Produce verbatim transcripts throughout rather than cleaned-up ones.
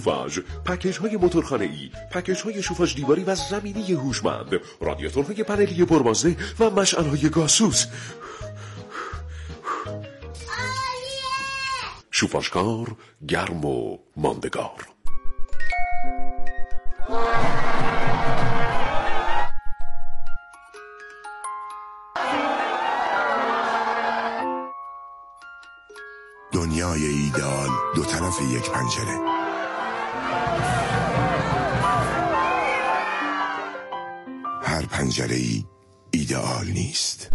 شوفاژ، پکیج های موتورخانه ای، پکیج های شوفاژ دیواری و زمینی هوشمند، رادیاتورهای پنلی پربازده و مشعل‌های گازسوز. شوفاژکار گرم و ماندگار. دنیای ایدئال دو طرف یک پنجره. هر پنجره ای ایدئال نیست.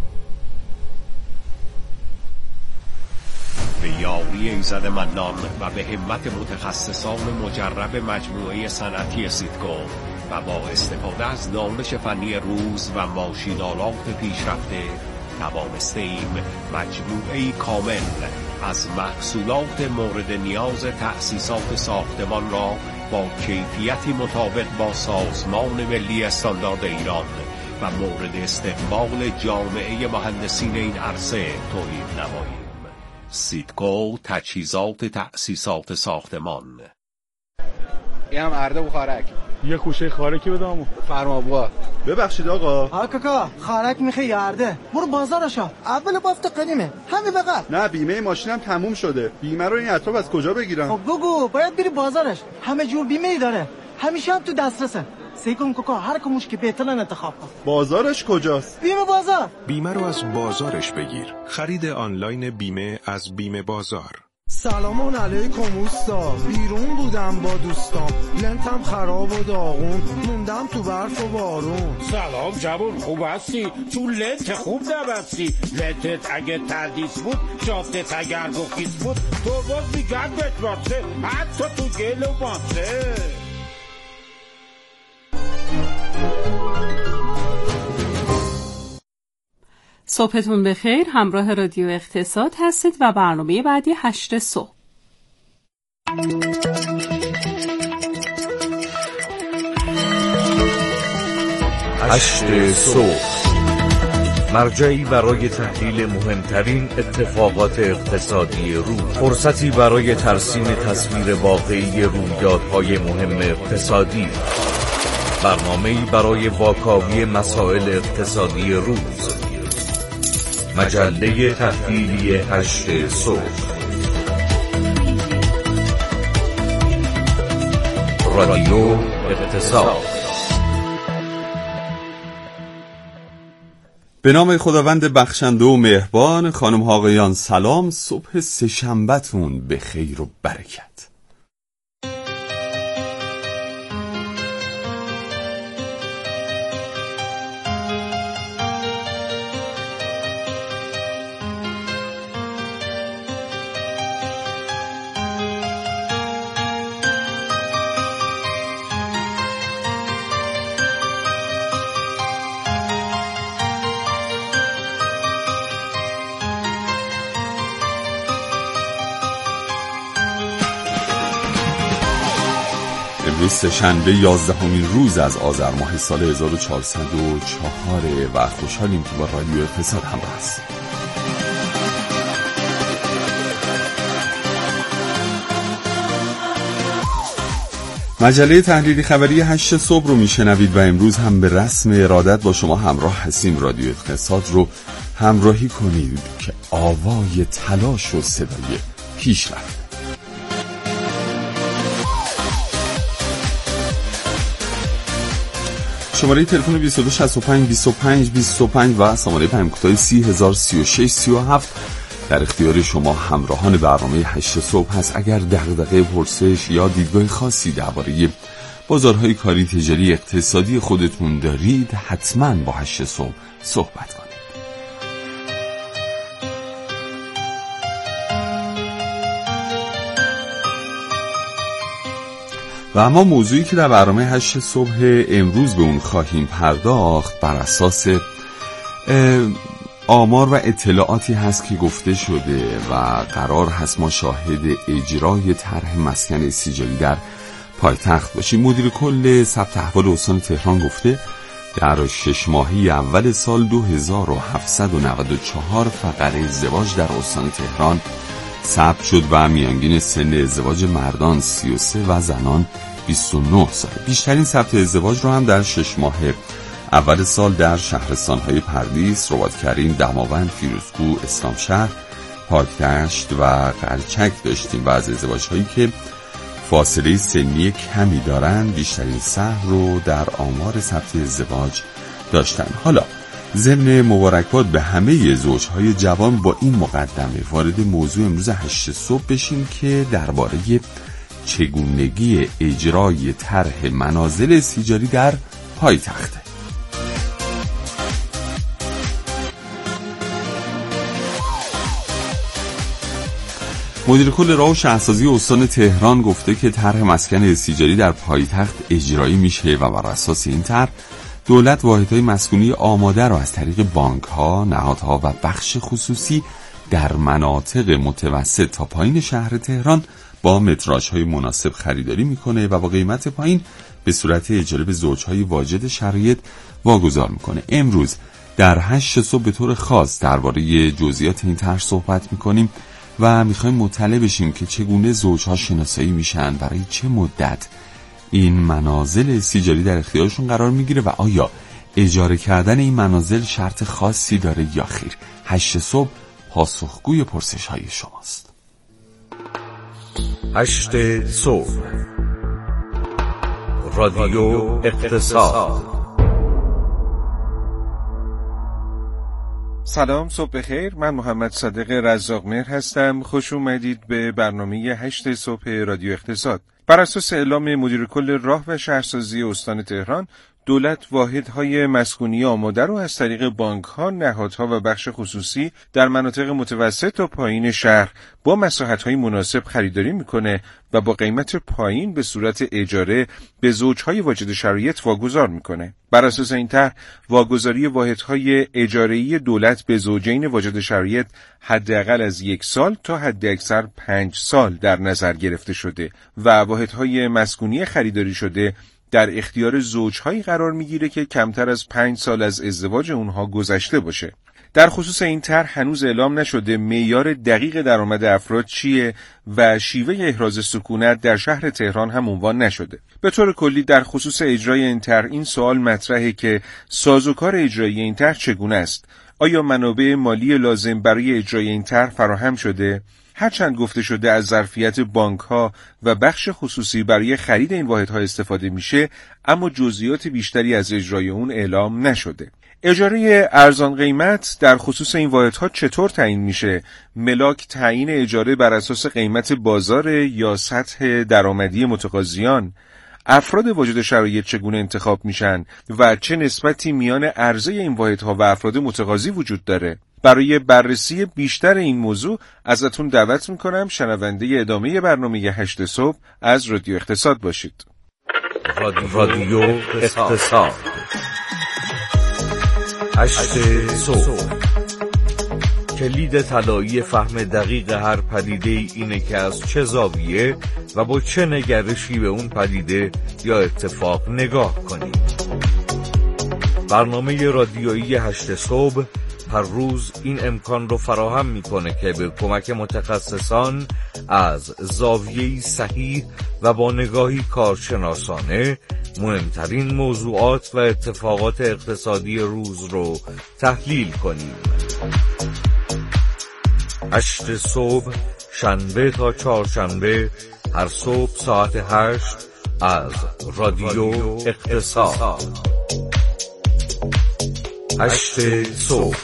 به یاری ایزد منان و به همت متخصصان مجرب مجموعه صنعتی سیدکو و با استفاده از دانش فنی روز و ماشین‌آلات پیشرفته توانسته‌ایم مجموعه‌ای کامل از محصولات مورد نیاز تأسیسات ساختمان را با کیفیتی مطابق با سازمان ملی استاندارد ایران و مورد استقبال جامعه مهندسین این عرصه تولید نماییم. سیدکو تجهیزات تأسیسات ساختمان. اینم ارده و خارک. یه خوشه خارکی بدم. فرما بوا. ببخشید آقا. ها کاکا خارک میخوای یا ارده؟ برو بازارشا. اول بافت قدیمه. همین بقى. نه بیمه ماشینم تموم شده. بیمه رو این اطراف از کجا بگیرم؟ خب بگو باید بری بازارش. همه جور بیمه ای داره. همیشه هم تو دسترسه. سیکن کوکا هر کموش که بهترن انتخاب کن. بازارش کجاست؟ بیمه بازار. بیمه رو از بازارش بگیر. خرید آنلاین بیمه از بیمه بازار. سلام علیکم اوستا، بیرون بودم با دوستام، لنتم خراب و داغون، موندم تو برف و بارون. سلام جوون، خوب هستی؟ تو لنت خوب نبستی، لنتت اگه تردیس بود، شافتت اگر گخیز بود، تو باز میگن بتراسه، حتی تو گل و ماسه. صبحتون بخیر، همراه رادیو اقتصاد هستید و برنامه بعدی هشت صبح. هشت صبح، مرجعی برای تحلیل مهمترین اتفاقات اقتصادی روز، فرصتی برای ترسیم تصویر واقعی رویدادهای مهم اقتصادی، برنامه‌ای برای واکاوی مسائل اقتصادی روز. مجله تحلیلی هشت صبح، رادیو اقتصاد. به نام خداوند بخشنده و مهربان. خانم ها آقایان سلام، صبح سه‌شنبه‌تون به خیر و برکت. امروز سه‌شنبه یازدهمین روز از آذر ماه سال هزار و چهارصد و چهار و خوشحالیم که با رادیو اقتصاد همراه هستیم. مجله تحلیلی خبری هشت صبح رو میشنوید و امروز هم به رسم ارادت با شما همراه هستیم. رادیو اقتصاد رو همراهی کنید که آوای تلاش و صدای پیشرفت. شماره تلفن بیست و دو شصت و پنج بیست و پنج بیست و پنج و شماره پیام کوتاه سی هزار و سی و شش سی و هفت در اختیار شما همراهان برنامه هشت صبح هست. اگر دغدغه پرسش یا دیدگاه خاصی درباره بازارهای کاری، تجاری، اقتصادی خودتون دارید، حتما با هشت صبح صحبت کنید. و اما موضوعی که در برنامه هشت صبح امروز به اون خواهیم پرداخت بر اساس آمار و اطلاعاتی هست که گفته شده و قرار هست ما شاهد اجرای طرح مسکن استیجاری در پایتخت باشیم. مدیر کل ثبت احوال استان تهران گفته در شش ماهی اول سال دو هزار و هفتصد و نود و چهار فقره ازدواج در استان تهران ثبت شد و میانگین سن ازدواج مردان سی و سه و زنان بیست و نه ساله. بیشترین ثبت ازدواج رو هم در شش ماه اول سال در شهرستان‌های پردیس، رباطکریم، دماوند، فیروزکوه، اسلامشهر، پاکدشت و قلچک داشتیم و از ازدواج‌هایی که فاصله سنی کمی دارن بیشترین سهم رو در آمار ثبت ازدواج داشتن. حالا ضمن مبارکباد به همه زوجهای جوان با این مقدمه وارد موضوع امروز هشت صبح بشیم که درباره چگونگی اجرای طرح منازل سیجاری در پایتخت. مدیر کل راه و شهرسازی استان تهران گفته که طرح مسکن سیجاری در پایتخت اجرایی میشه و بر اساس این طرح دولت واحدهای مسکونی آماده را از طریق بانک‌ها، نهادها و بخش خصوصی در مناطق متوسط تا پایین شهر تهران با متراژهای مناسب خریداری میکنه و با قیمت پایین به صورت اجاره به زوجهای واجد شرایط واگذار میکنه. امروز در هشت صبح به طور خاص درباره جزئیات این طرح صحبت میکنیم و میخوایم مطلع بشیم که چگونه زوجها شناسایی میشن، برای چه مدت این منازل سیجاری در اختیارشون قرار میگیره و آیا اجاره کردن این منازل شرط خاصی داره یا خیر. هشت صبح پاسخگوی پرسش های شماست. هشت صبح رادیو اقتصاد. سلام، صبح بخیر. من محمد صادق رزاق‌مهر هستم. خوش اومدید به برنامه هشت صبح رادیو اقتصاد. بر اساس اعلام مدیر کل راه و شهرسازی استان تهران، دولت واحدهای مسکونی آماده رو از طریق بانک‌ها، نهادها و بخش خصوصی در مناطق متوسط تا پایین شهر با مساحت‌های مناسب خریداری میکنه و با قیمت پایین به صورت اجاره به زوجهای واجد شرایط واگذار میکنه. بر اساس این طرح، واگذاری واحدهای اجاره‌ای دولت به زوجین واجد شرایط حداقل از یک سال تا حداکثر پنج سال در نظر گرفته شده و واحدهای مسکونی خریداری شده در اختیار زوجهایی قرار میگیره که کمتر از پنج سال از ازدواج اونها گذشته باشه. در خصوص این طرح هنوز اعلام نشده معیار دقیق درآمد افراد چیه و شیوه احراز سکونت در شهر تهران هم عنوان نشده. به طور کلی در خصوص اجرای این طرح این سوال مطرحه که سازوکار اجرایی این طرح چگونه است؟ آیا منابع مالی لازم برای اجرای این طرح فراهم شده؟ هرچند گفته شده از ظرفیت بانک‌ها و بخش خصوصی برای خرید این واحدها استفاده میشه، اما جزئیات بیشتری از اجرای اون اعلام نشده. اجاره ارزان قیمت در خصوص این واحدها چطور تعیین میشه؟ ملاک تعیین اجاره بر اساس قیمت بازار یا سطح درآمدی متقاضیان؟ افراد واجد شرایط چگونه انتخاب میشن و چه نسبتی میان عرضه این واحدها و افراد متقاضی وجود داره؟ برای بررسی بیشتر این موضوع ازتون دعوت میکنم شنونده ادامه برنامه هشت صبح از رادیو اقتصاد باشید. رادیو اقتصاد. هشت صبح. کلید طلایی فهم دقیق هر پدیده اینه که از چه زاویه و با چه نگرشی به اون پدیده یا اتفاق نگاه کنیم. برنامه رادیویی هشت صبح هر روز این امکان رو فراهم میکنه که به کمک متخصصان از زاویه‌ای صحیح و با نگاهی کارشناسانه مهمترین موضوعات و اتفاقات اقتصادی روز رو تحلیل کنیم. هشت صبح، شنبه تا چهارشنبه، هر صبح ساعت هشت از رادیو اقتصاد. هشت صبح.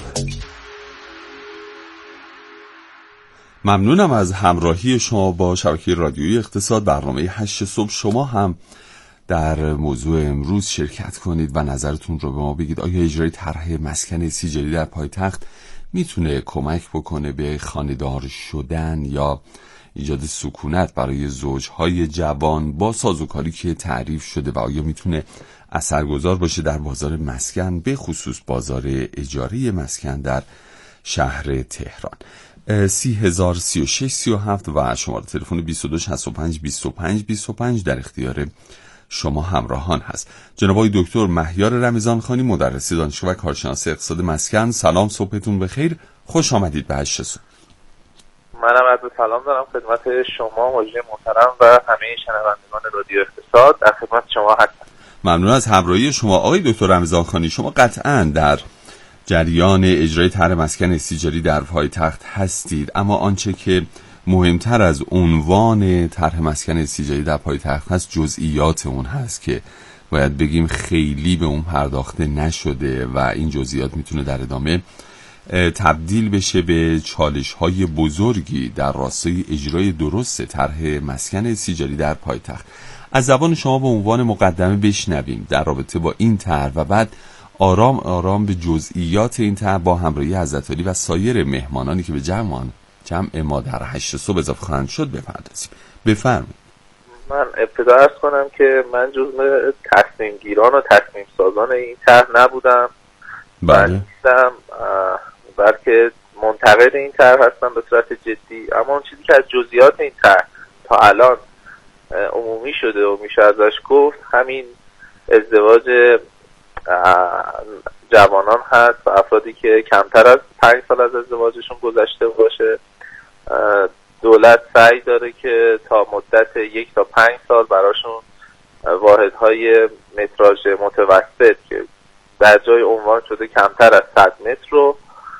ممنونم از همراهی شما با شبکه رادیویی اقتصاد. برنامه هشت صبح شما هم در موضوع امروز شرکت کنید و نظرتون رو به ما بگید. آیا اجرای طرح مسکن سیجاری در پایتخت میتونه کمک بکنه به خانه‌دار شدن یا ایجاد سکونت برای زوجهای جوان با سازوکاری که تعریف شده و آیا میتونه اثرگذار باشه در بازار مسکن، به خصوص بازار اجاره مسکن در شهر تهران؟ سی هزار سی و شش سی و هفت و شماره تلفن بیست و دو شصت و پنج بیست و پنج بیست و پنج در اختیار شما همراهان هست. جناب آقای دکتر مهیار رمضانخانی، مدرس دانشگاه و کارشناس اقتصاد مسکن، سلام، صبحتون بخیر، خوش آمدید به هشت صبح. منم عرض سلام دارم خدمت شما مجری محترم و همه شنوندگان رادیو اقتصاد. در خدمت شما هستم. ممنون از همراهی شما آقای دکتر رمضانخانی. شما قطعاً در جریان اجرای طرح مسکن استیجاری در پایتخت هستید، اما آنچه که مهمتر از عنوان طرح مسکن استیجاری در پایتخت هست جزئیات اون هست که باید بگیم خیلی به اون پرداخته نشده و این جزئیات میتونه در ادامه تبدیل بشه به چالش‌های بزرگی در راستای اجرای درست طرح مسکن استیجاری در پایتخت. از زبان شما به عنوان مقدمه بشنویم در رابطه با این طرح و بعد آرام آرام به جزئیات این طرح با همراهی حضرت عالی و سایر مهمانانی که به جمع جمع ما در هشت صبح اضافه خواهند شد بپردازیم. بفرمایید. من ابتدا عرض کنم که من جزء تصمیم گیران و تصمیم سازان این طرح نبودم. بله. من بلکه منتقد این طرح هستم به صورت جدی، اما اون چیزی که از جزئیات این طرح تا الان عمومی شده و میشه ازش گفت همین ازدواج جوانان هست و افرادی که کمتر از پنج سال از ازدواجشون گذشته باشه. دولت سعی داره که تا مدت یک تا پنج سال براشون واحدهای متراژ متوسط که در جای عنوان شده کمتر از صد متر رو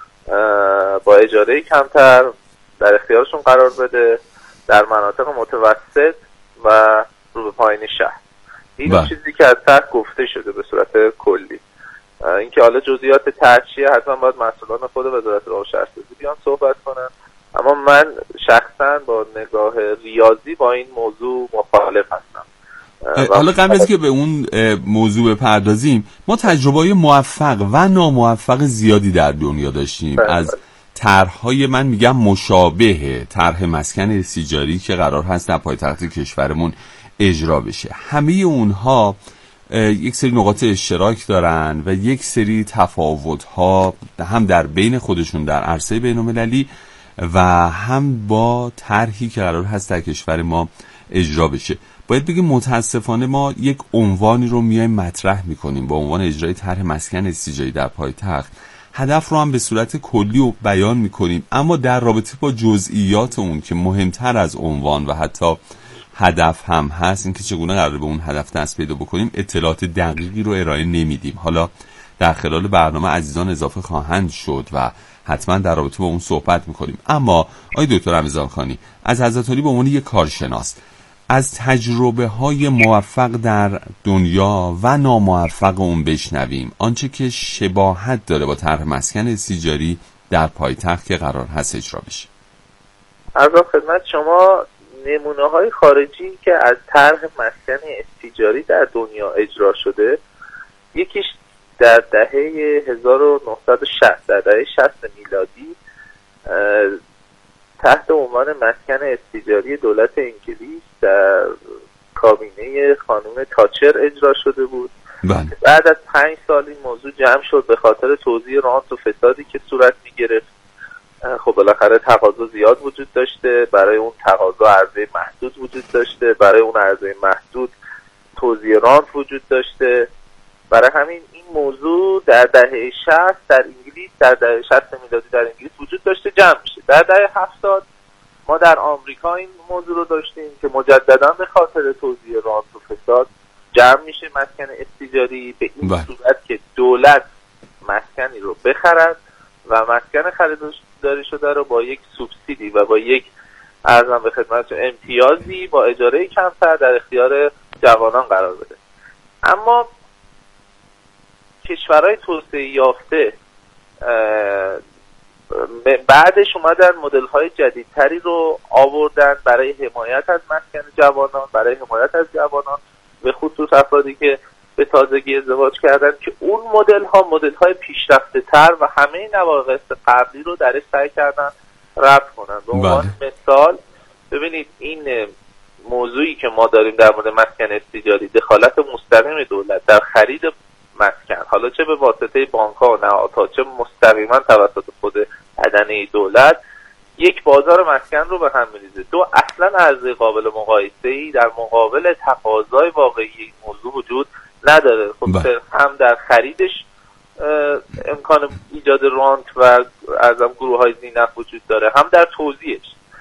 با اجاره کمتر در اختیارشون قرار بده در مناطق متوسط و رو به پایین شهر. این با. چیزی که از طرح گفته شده به صورت کلی. اینکه حالا جزئیات طرح چیه حتما باید مسئولان خود وزارت راه و شهرسازی بیان صحبت کنن، اما من شخصا با نگاه ریاضی با این موضوع مخالف هستم. حالا قبل از که به اون موضوع بپردازیم، ما تجربه‌های موفق و ناموفق زیادی در دنیا داشتیم بله. از طرح‌های من میگم مشابه طرح مسکن استیجاری که قرار هست در پایتخت کشورمون اجرا بشه. همه اونها یک سری نقاط اشتراک دارن و یک سری تفاوت‌ها هم در بین خودشون در عرصه بین‌المللی و هم با طرحی که قرار هست در کشور ما اجرا بشه. باید بگیم متاسفانه ما یک عنوانی رو میایم مطرح میکنیم با عنوان اجرای طرح مسکن استیجاری در پایتخت، هدف رو هم به صورت کلی و بیان میکنیم، اما در رابطه با جزئیات اون که مهمتر از عنوان و حتی هدف هم هست، اینکه چگونه قراره به اون هدف دست پیدا بکنیم، اطلاعات دقیقی رو ارائه نمیدیم. حالا در خلال برنامه عزیزان اضافه خواهند شد و حتما در رابطه با اون صحبت میکنیم. اما آقای دکتر رمضانخانی از حضرت عالی به عنوان یک کارشناس از تجربه های موفق در دنیا و ناموفق اون بشنویم، آنچه که شباهت داره با طرح مسکن استیجاری در پایتخت که قرار هست اجرا بشه. عرض خدمت شما نمونه های خارجی که از طرح مسکن استیجاری در دنیا اجرا شده، یکیش در دهه هزار و نهصد و شصت در دهه شصت میلادی تحت عنوان مسکن استیجاری دولت انگلیس در کابینه خانم تاچر اجرا شده بود. بله. بعد از پنج سال این موضوع جمع شد به خاطر توزیع رانت و فسادی که صورت می‌گرفت. خب بالاخره تقاضا زیاد وجود داشته، برای اون تقاضا عرضه محدود وجود داشته، برای اون عرضه محدود توزیع رانت وجود داشته. برای همین این موضوع در دهه شصت در انگلیس در دهه شصت میلادی در انگلیس وجود داشته جمع میشه. در دهه هفتاد ما در آمریکا این موضوع رو داشتیم که مجددا به خاطر توزیع رانت و فساد جمع میشه مسکن استیجاری به این بله. صورت که دولت مسکنی رو بخرد و مسکن خریداری شده رو با یک سوبسیدی و با یک ارزم به خدمت امتیازی با اجاره کمتر در اختیار جوانان قرار بده. اما کشورهای توسعه یافته بعدش اومدن مدل‌های جدیدتری رو آوردن برای حمایت از مسکن جوانان، برای حمایت از جوانان به خصوص افرادی که به تازگی ازدواج کردن، که اون مدل‌ها مدل‌های پیشرفته‌تر و همه نواقص قبلی رو درش سعی کردن رفع کنن. به عنوان مثال ببینید این موضوعی که ما داریم در مورد مسکن استیجاری، دخالت مستقیم دولت در خرید مسکن، حالا چه به واسطه بانک‌ها و نهادها چه مستقیما توسط خود بدنه دولت، یک بازار مسکن رو به هم می‌ریزه. دو، اصلا عرضه قابل مقایسه‌ای در مقابل تقاضای واقعی این موضوع وجود نداره. خب هم در خریدش امکان ایجاد رانت و ازم گروه‌های زینف وجود داره، هم در توزیعش.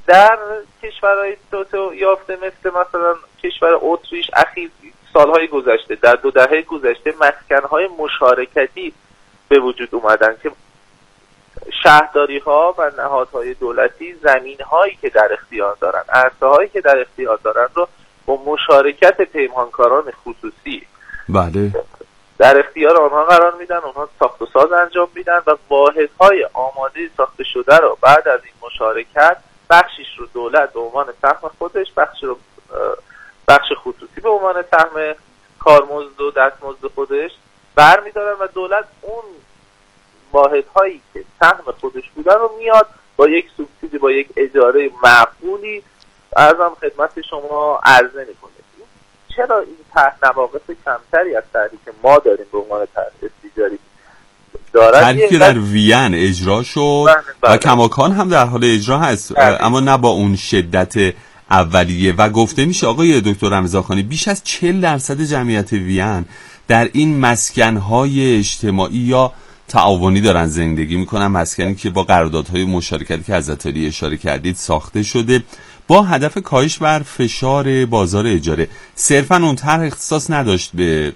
در کشورهای توسعه یافته مثل مثلا کشور اتریش اخیر سالهای گذشته در دو دهه گذشته مسکنهای مشارکتی به وجود اومدن که شهرداری ها و نهادهای دولتی زمین هایی که در اختیار دارن، عرصه هایی که در اختیار دارن رو با مشارکت پیمانکاران خصوصی بله در اختیار آنها قرار میدن، اونها ساخت و ساز انجام میدن و واحدهای آماده ساخته شده رو بعد از این مشارکت بخشش رو دولت به عنوان سهم خودش، بخش رو بخش خصوصی به عنوان سهم کارمزد و دستمزد خودش برمیدارن و دولت اون واحدهایی که سهم خودش بودن رو میاد با یک سوبسیدی، با یک اجاره معقولی ارزم خدمت شما عرضه میکنه. چرا این طرح نواقص کمتری از طرحی که ما داریم به عنوان طرح استیجاری دارد؟ طرحی که در وین اجرا شد و کماکان هم در حال اجرا هست بله. اما نه با اون شدت اولیه و گفته میشه آقای دکتر رمضانخانی بیش از چهل درصد جمعیت وین در این مسکن‌های اجتماعی یا تعاونی دارن زندگی میکنن، مسکنی که با قراردادهای مشارکتی که از اتالی اشاره کردید ساخته شده با هدف کاهش بر فشار بازار اجاره. صرفاً اون طرح اختصاص نداشت به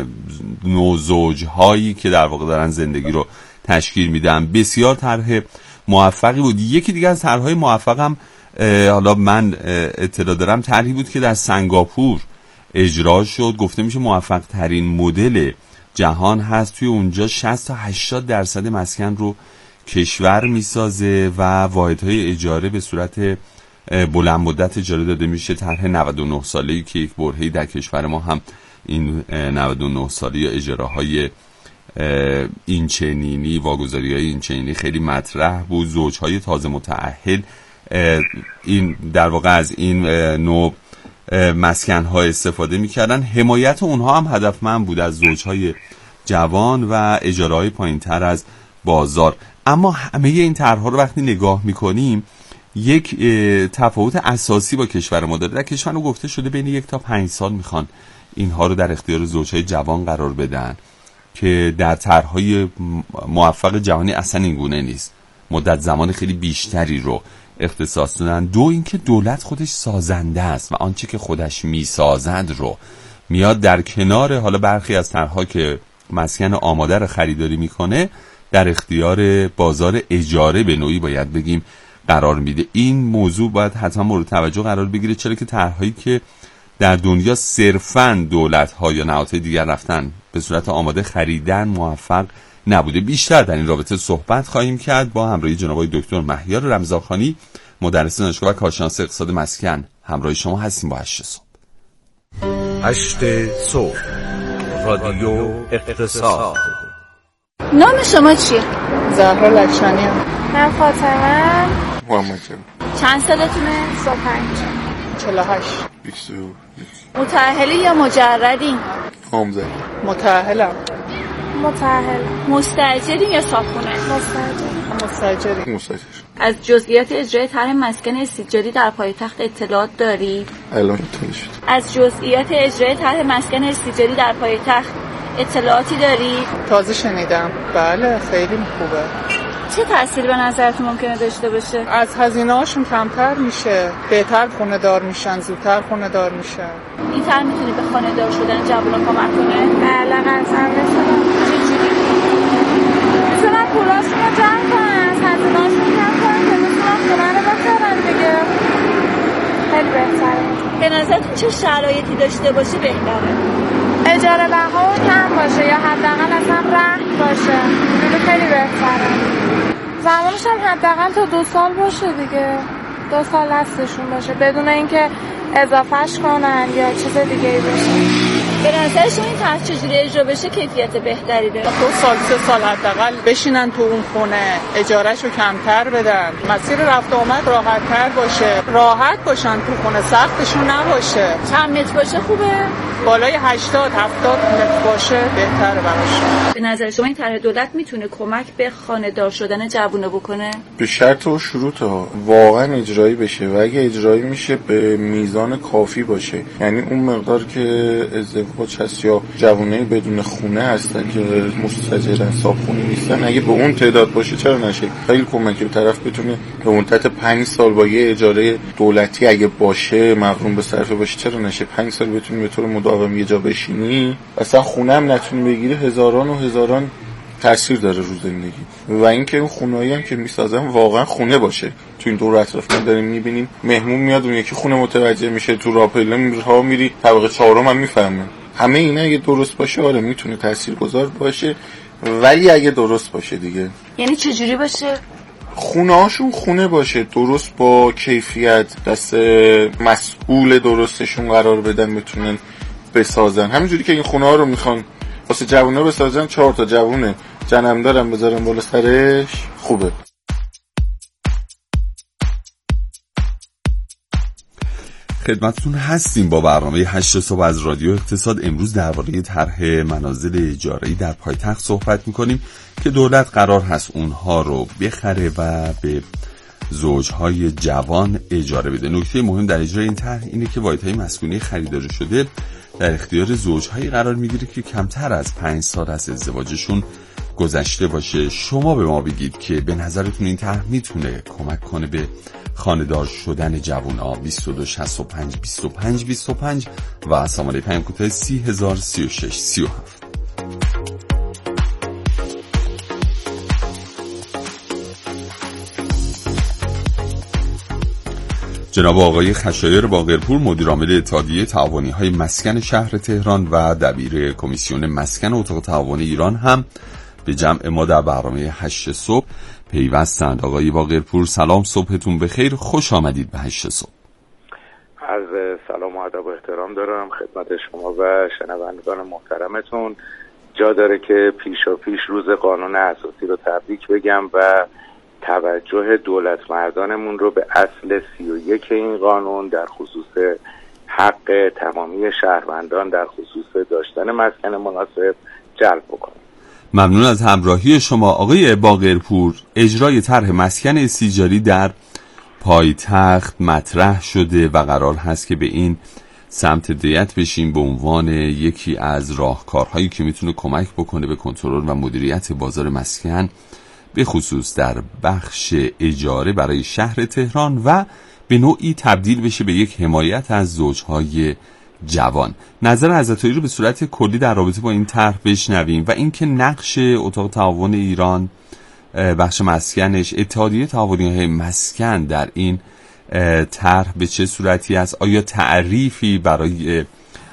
نوزوجهایی که در واقع دارن زندگی رو تشکیل میدن. بسیار طرح موفقی بود. یکی دیگه از طرحهای موفقم حالا من اطلاع دارم طرحی بود که در سنگاپور اجرا شد، گفته میشه موفق ترین مدل جهان هست. توی اونجا شصت تا هشتاد درصد مسکن رو کشور میسازه و واحدهای اجاره به صورت بلند مدت اجاره داده میشه. طرح نود و نه ساله‌ای که یک برهه‌ای در کشور ما هم این نود و نه ساله یا اجاره های اینچنینی، واگذاری های اینچنینی خیلی مطرح بود. زوجهای تازه متأهل این در واقع از این نوع مسکن ها استفاده میکردن. حمایت اونها هم هدفمند بود از زوجهای جوان و اجاره های پایین تر از بازار. اما همه این طرح‌ها رو وقتی نگاه میکنیم یک تفاوت اساسی با کشور ما داره. در کشور ما گفته شده بین یک تا پنج سال میخوان اینها رو در اختیار زوجهای جوان قرار بدن که در طرح‌های موفق جهانی اصلا این گونه نیست، مدت زمان خیلی بیشتری رو اختصاص دادن. دو اینکه دولت خودش سازنده است و آنچه که خودش میسازد رو میاد در کنار حالا برخی از طرح‌ها که مسکن آماده رو خریداری میکنه در اختیار بازار اجاره به نوعی باید بگیم قرار میده. این موضوع باید حتما مورد توجه قرار بگیره، چرا که طرح‌هایی که در دنیا صرفاً دولت‌ها یا نهادهای دیگر رفتن به صورت آماده خریدن موفق نبوده. بیشتر در این رابطه صحبت خواهیم کرد با همراهی جناب آقای دکتر مهیار رمضانخانی، مدرس دانشگاه و کارشناس اقتصاد مسکن. همراه شما هستیم با هشت صبح. هشت صبح رادیو اقتصاد. نام شما چیه؟ زهرا لکشانی. من فاطمه. محمد. چند سالتونه؟ سی و پنج. چهل و هشت. بیست و یک. متأهلی یا مجردین؟ نامزد. متأهلم. متأهل. مستاجرین یا صاحبخونه؟ مستاجر. مستاجر. مستاجر. از جزئیات اجرای طرح مسکن استیجاری در پایتخت اطلاعات داری؟ الان اطلاع شد. از جزئیات اجرای طرح مسکن استیجاری در پایتخت اطلاعاتی داری؟ تازه شنیدم. بله خیلی خوبه. چه تأثیری به نظرتون ممکنه داشته باشه؟ از هزینه هاشون کمتر میشه، بهتر خونه دار میشن، زودتر خونه دار میشن. این طرح میتونه به خانه دار شدن جوونا کمک کنه؟ بله قطعا میتونه. چجوری؟ میتونن پولاشون رو جمع کنن، از هزینه هاشون کم کنن که میتونن خونه رو بخرن دیگه. خیلی بهتره. به نظرتون چه شرایطی داشته باشه بهتره؟ اجاره بها کم باشه یا حداقل اصلا رهن باشه. خیلی بهتره. زمانش هم حداقل تا دو سال باشه دیگه، دو سال دستشون باشه بدون اینکه اضافهش کنن یا چیز دیگه ای باشه. به نظر شما این طرح چجوری اجرا بشه کیفیت بهتری داره؟ دو سال سه سال حداقل بشینن تو اون خونه، اجارهشو کمتر بدن، مسیر رفت و آمد راحت‌تر باشه، راحت باشن تو خونه، سختشون نباشه. چند متر باشه خوبه؟ بالای هشتاد هفتاد متر باشه بهتره براشون. به نظر شما این طرح دولت میتونه کمک به خانه دار شدن جوونا بکنه؟ به شرط و شروط ها واقعا اجرایی بشه و اگه اجرایی میشه به میزان کافی باشه، یعنی اون مقدار که ازدواج حاج هست یا جوانای بدون خونه هستن که مستاجرن، صاحب خونه نیستن، اگه به اون تعداد باشه چرا نشه؟ خیلی کمکی به طرف بتونه به مدت پنج سال با یه اجاره دولتی اگه باشه مقرون به صرفه باشه چرا نشه؟ پنج سال بتونی به طور مداوم یه جا بشینی، اصلا خونه هم نتونی بگیری، هزاران و هزاران تاثیر داره رو زندگی. و اینکه اون خونه‌ای هم که میسازن واقعا خونه باشه. تو این دور اطراف ما داریم میبینیم مهمون میاد اون یکی خونه متوجه میشه، تو راپله ها میری طبقه چهارم هم میفهمن. همه اینا اگه درست باشه آره میتونه تاثیرگذار باشه، ولی اگه درست باشه دیگه. یعنی چجوری باشه؟ خونه هاشون خونه باشه، درست با کیفیت، دست مسئول درستشون قرار بدن بتونن بسازن. همینجوری که این خونه ها رو میخوان واسه جوونا بسازن، چهار تا جوونه جنم دارم بذارم بالا سرش، خوبه. خدمتتون هستیم با برنامه هشت صبح از رادیو اقتصاد. امروز درباره طرح منازل اجاره‌ای در پایتخت صحبت می‌کنیم که دولت قرار هست اونها رو بخره و به زوجهای جوان اجاره بده. نکته مهم در اجرای این طرح اینه که واحدهای مسکونی خریداری شده در اختیار زوجهایی قرار میگیره که کمتر از پنج سال از ازدواجشون گذشته باشه. شما به ما بگید که به نظرتون این طرح میتونه کمک کنه به خانه‌دار شدن جوونا؟ بیست و دو شصت و پنج بیست و پنج بیست و پنج و شماره پیام کوتاه سی هزار سی و شش سی و هفت. جناب آقای خشایار باقرپور، مدیر عامل اتحادیه تعاونی‌های مسکن شهر تهران و دبیر کمیسیون مسکن اتاق تعاون ایران هم به جمع ما در برنامه هشت صبح پیوستند. آقای باقرپور سلام، صبحتون بخیر، خوش آمدید به هشت صبح. عرض سلام و ادب و احترام دارم خدمت شما و شنوندگان محترمتون. جا داره که پیشا پیش روز قانون اساسی رو تبریک بگم و توجه دولت مردانمون رو به اصل سی و یک این قانون در خصوص حق تمامی شهروندان در خصوص داشتن مسکن مناسب جلب بکنیم. ممنون از همراهی شما. آقای باقرپور، اجرای طرح مسکن استیجاری در پایتخت مطرح شده و قرار هست که به این سمت هدایت بشیم به عنوان یکی از راهکارهایی که میتونه کمک بکنه به کنترل و مدیریت بازار مسکن، به خصوص در بخش اجاره برای شهر تهران و به نوعی تبدیل بشه به یک حمایت از زوجهای جوان. نظر حضرت عالی رو به صورت کلی در رابطه با این طرح بشنویم و اینکه نقش اتاق تعاون ایران بخش مسکنش، اتحادیه تعاونی‌های مسکن در این طرح به چه صورتی است؟ آیا تعریفی برای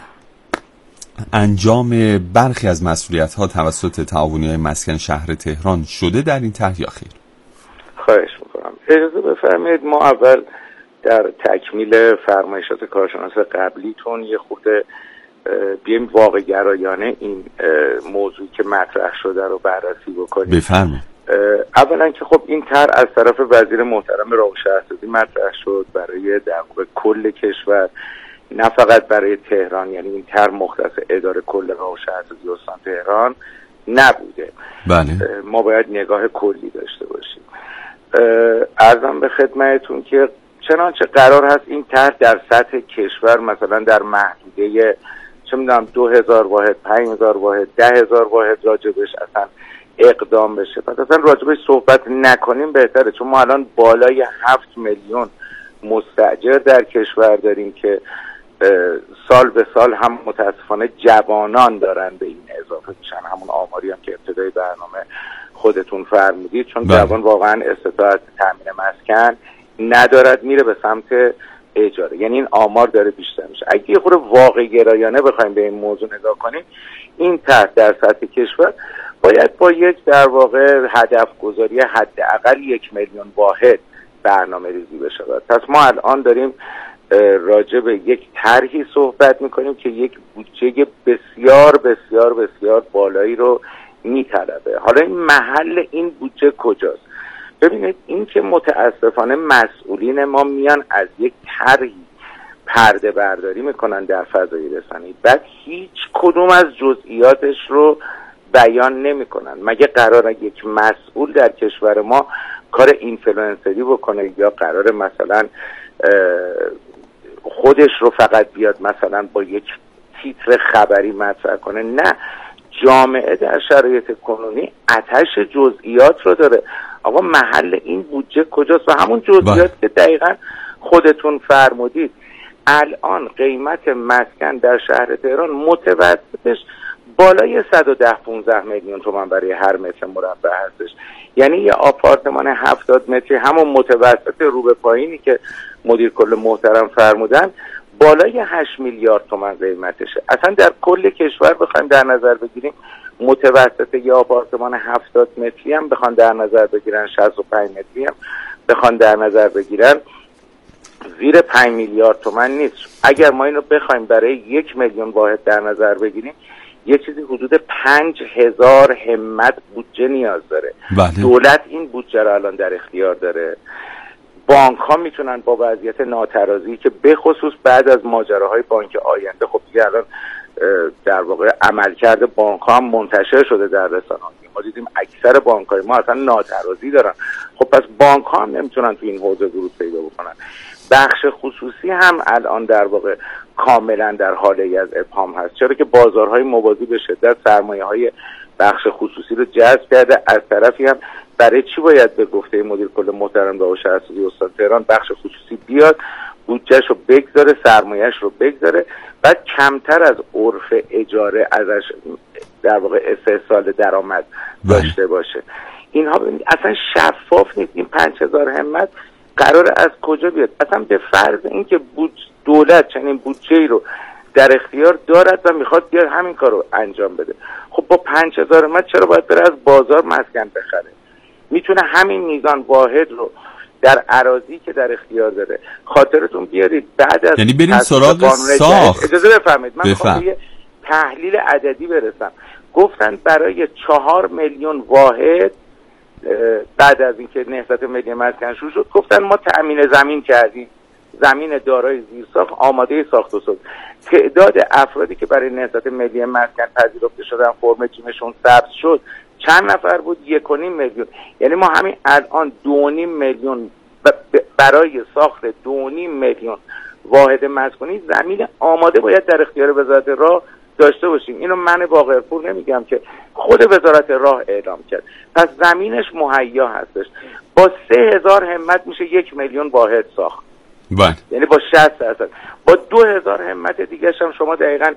انجام برخی از مسئولیت‌ها توسط تعاونی‌های مسکن شهر تهران شده در این طرح یا خیر؟ خواهش می‌کنم. اجازه بفرمایید ما اول در تکمیل فرمایشات کارشناس قبلیتون یه خورده بیایم واقع گرایانه این موضوعی که مطرح شده رو بررسی بکنیم. بفرمایید. اولا که خب این طرح از طرف وزیر محترم راه شهرسازی مطرح شد برای در واقع کل کشور، نه فقط برای تهران، یعنی این طرح مختص اداره کل راه شهرسازی استان تهران نبوده. بله. ما باید نگاه کلی داشته باشیم. عرضم به خدمتتون که چنانچه قرار هست این طرح در سطح کشور مثلا در محدوده چه میدونم دو هزار واحد، پنج هزار واحد، ده هزار واحد راجبش اصلا اقدام بشه، پس اصلا راجبش صحبت نکنیم بهتره، چون ما الان بالای هفت میلیون مستاجر در کشور داریم که سال به سال هم متاسفانه جوانان دارن به این اضافه میشن، همون آماری هم که ابتدای برنامه خودتون فرمودید، چون بله. جوان واقعا استطاعت تامین مسکن ندارد، میره به سمت اجاره، یعنی این آمار داره بیشتر میشه. اگه یه خورده واقع گرایانه بخوایم به این موضوع نگاه کنیم، این طرح در سطح کشور باید با یک در واقع هدف گذاری حداقل یک میلیون واحد برنامه ریزی بشه. پس ما الان داریم راجع به یک طرحی صحبت میکنیم که یک بودجه بسیار بسیار بسیار بالایی رو میطلبه. حالا این محل این بودجه کجاست؟ ببینید این که متاسفانه مسئولین ما میان از یک طرحی پرده برداری میکنن در فضای رسانه‌ای، بعد هیچ کدوم از جزئیاتش رو بیان نمیکنن. مگه قراره یک مسئول در کشور ما کار اینفلوئنسری بکنه یا قراره مثلا خودش رو فقط بیاد مثلا با یک تیتر خبری مطرح کنه. نه، جامعه در شرایط کنونی آتش جزئیات رو داره. آقا محل این بودجه کجاست؟ و همون جزئیات که دقیقاً خودتون فرمودید. الان قیمت مسکن در شهر تهران متوسطش بالای صد و ده پانزده میلیون تومان برای هر متر مربع هستش. یعنی یه آپارتمان هفتاد متری همون متوسط رو به پایینی که مدیر کل محترم فرمودن بالای هشت میلیارد تومان قیمتشه. اصلا در کل کشور بخوایم در نظر بگیریم متوسط یه آپارتمان هفتاد متری هم بخوان در نظر بگیرن، شصت و پنج متری هم بخوان در نظر بگیرن، زیر پنج میلیارد تومان نیست. اگر ما اینو بخوایم برای یک میلیون واحد در نظر بگیریم یه چیزی حدود پنج هزار همت بودجه نیاز داره. بله. دولت این بودجه رو الان در اختیار داره. بانک ها میتونن با وضعیت ناترازی که به خصوص بعد از ماجراهای بانک آینده، خب دیگه الان در واقع عملکرد بانک ها هم منتشر شده در رسانه‌ها، ما دیدیم اکثر بانک های ما اصلا ناترازی دارن. خب پس بانک ها هم نمیتونن تو این حوزه ورود پیدا بکنن. بخش خصوصی هم الان در واقع کاملا در حاله از ابهام هست، چرا که بازارهای موازی به شدت سرمایه های بخش خصوصی رو جذب کرده. از طرفی هم برای چی باید به گفته مدیر کل محترم داوود شهرسازی استان تهران بخش خصوصی بیاد بودجهش رو بگذاره، سرمایهش رو بگذاره، بعد کمتر از عرف اجاره ازش در واقع استحصال درآمد داشته باشه. اینها اصلا شفاف نیست. این پنج هزار همت قرار از کجا بیاد؟ اصلا به فرض اینکه بود دولت چنین بودجه‌ای رو در اختیار دارد و میخواد بیاد همین کار رو انجام بده، خب با پنج هزار همت چرا باید بره از بازار مسکن بخره؟ میتونه همین میزان واحد رو در اراضی که در اختیار داره. خاطرتون بیارید بعد از یعنی بریم سراغ ساخت. اجازه بفرمایید من میخوام یه تحلیل عددی برسم. گفتن برای چهار میلیون واحد بعد از اینکه نهضت ملی مسکن شروع شد گفتن ما تأمین زمین کردیم، زمین دارای زیرساخت آماده ساخت و ساز. تعداد افرادی که برای نهضت ملی مسکن پذیرفته شدن فرم جیمشون ثبت شد چند نفر بود؟ یک و نیم میلیون. یعنی ما همین الان دو و نیم میلیون برای ساخت دو و نیم میلیون واحد مسکونی زمین آماده باید در اختیار وزارت راه داشته باشیم. اینو من باقرپور نمیگم که خود وزارت راه اعلام کرد. پس زمینش مهیا هستش. با سه هزار همت میشه یک میلیون واحد ساخت. بله. یعنی با شصت درصد. با دو هزار همت دیگه هم شما دقیقاً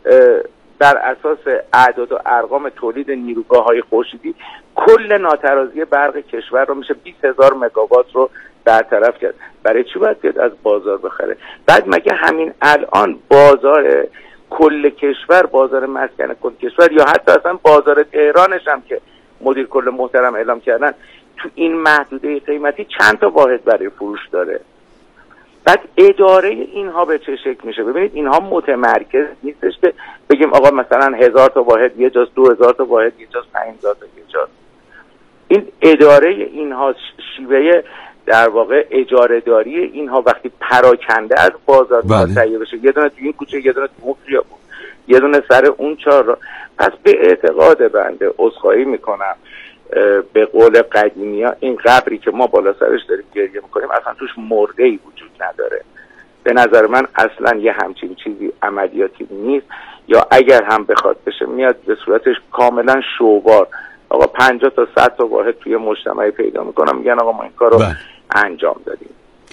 بر اساس اعداد و ارقام تولید نیروگاه‌های خورشیدی کل ناترازی برق کشور رو میشه بیست هزار مگاوات رو برطرف کرد. برای چی باید بیاد از بازار بخره؟ بعد مگه همین الان بازار کل کشور، بازار مسکن کل کشور یا حتی اصلا بازار تهرانش هم که مدیر کل محترم اعلام کردن تو این محدوده قیمتی چند تا واحد برای فروش داره؟ بعد اداره اینها به چه شکل میشه؟ ببینید اینها متمرکز نیستش که بگیم آقا مثلا هزار تا واحد یه جاست، دو هزار تا واحد یه جاست، پنج هزار تا یه جاست. این اداره اینها، شیوه در واقع اجاره داری اینها وقتی پراکنده از بازار تهیه بشه، یه دونه تو این کوچه، یه دونه تو اون خیابون، یه دونه سر اون چهار را، پس به اعتقاد بنده عذرخواهی میکنم به قول قدیمی ها این قبری که ما بالا سرش داریم گریه میکنیم اصلا توش مرده ای وجود نداره. به نظر من اصلا یه همچین چیزی عملیاتی نیست، یا اگر هم بخواد بشه میاد به صورتش کاملا شوبار. آقا پنجاه تا صد تا واحد توی مجتمعی پیدا میکنم میگن آقا ما این کارو بله. انجام دادیم.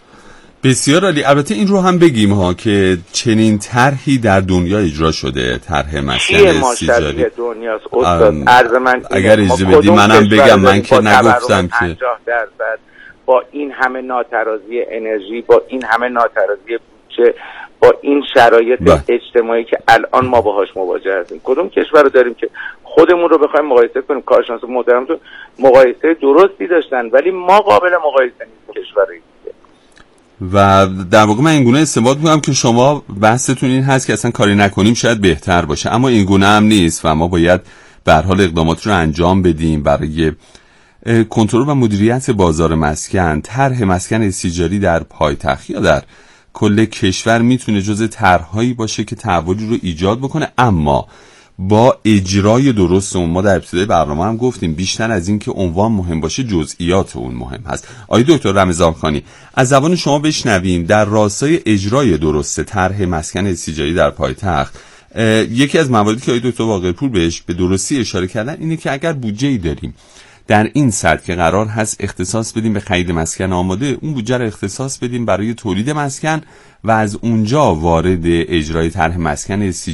بسیار عالی. البته این رو هم بگیم ها که چنین طرحی در دنیا اجرا شده، طرح مسکن استیجاری دنیاست استاد. عرض من اگر اجازه بدی منم بگم، من که نگفتم که پنجاه درصد با این همه ناترازی انرژی، با این همه ناترازی بودجه، با این شرایط با. اجتماعی که الان ما باهاش مواجه هستیم، کدوم کشور رو داریم که خودمون رو بخوایم مقایسه کنیم؟ کارشناس محترمتون مقایسه درستی داشتن ولی ما قابل مقایسه نیست کشوری. و در واقع من اینگونه استنباط میکنم که شما بحثتون این هست که اصلا کاری نکنیم شاید بهتر باشه، اما اینگونه هم نیست و ما باید به هر حال اقدامات رو انجام بدیم برای کنترل و مدیریت بازار مسکن. طرح مسکن استیجاری در پایتخت یا در کل کشور میتونه جزء طرح‌هایی باشه که تحولی رو ایجاد بکنه، اما با اجرای درست اون. ما در ابتدای برنامه هم گفتیم بیشتر از این که عنوان مهم باشه جزئیات اون مهم هست. آقای دکتر رمضانخانی از زبان شما بشنویم در راستای اجرای درست طرح مسکن استیجاری در پایتخت یکی از مواردی که آقای دکتر باقرپور بهش به درستی اشاره کردن اینه که اگر بودجه‌ای داریم در این سطح که قرار هست اختصاص بدیم به خرید مسکن آماده، اون بودجه رو اختصاص بدیم برای تولید مسکن و از اونجا وارد اجرای طرح مسکن